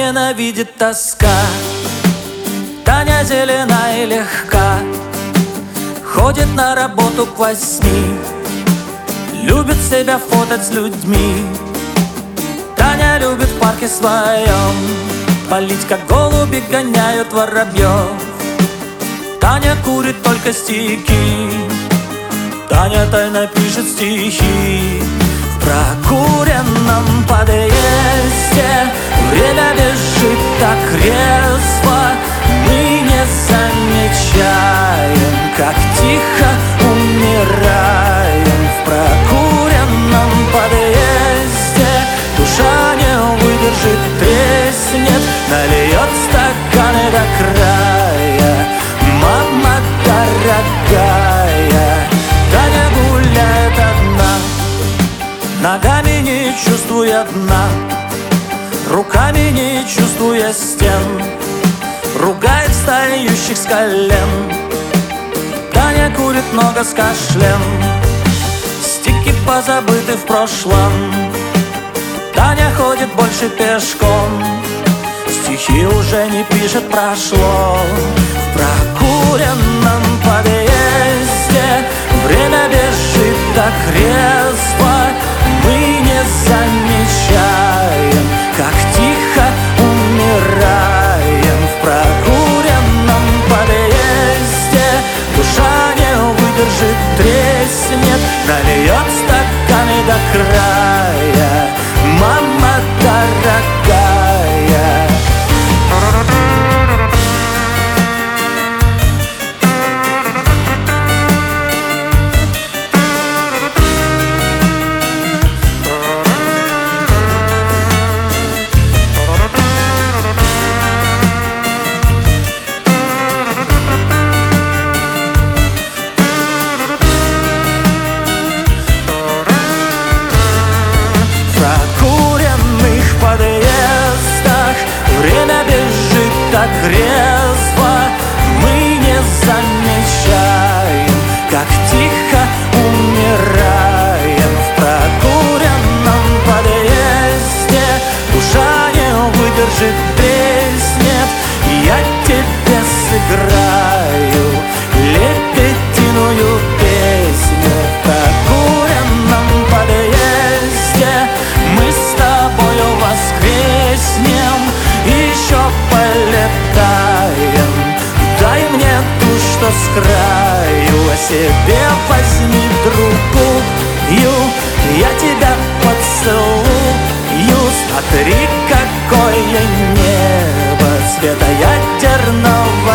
ненавидит тоска. Таня зелена и легка, ходит на работу к 8, любит себя фотать с людьми. Таня любит в парке своем полить, как голуби гоняют воробьев. Таня курит только стихи, Таня тайно пишет стихи. В прокуренном подъезде время бежит так резво, мы не замечаем, как тихо умираем. В прокуренном подъезде душа не выдержит, треснет, нальет стаканы до края. Мама дорогая, Таня гуляет одна, ногами не чувствуя дна, руками не чувствуя стен, ругает встающих с колен. Таня курит много с кашлем, стихи позабыты в прошлом. Таня ходит больше пешком, стихи уже не пишет, прошло. В прокуренном подъезде время бежит так резво, мы не замечаем, как тихо умираем. В прокуренном подъезде душа не выдержит, треснет, нальет стаканы до края. Мама дорогая. Время бежит так резво, мы не замечаем, как тихо умираем. В прокуренном подъезде душа не выдержит, треснет. Я тебе сыграю лебединую песню. В прокуренном подъезде мы с тобою воскреснем, еще полетаем. Дай мне ту, что с краю, о себе возьми другую. Я тебя поцелую. Смотри, какое небо цвета ядерного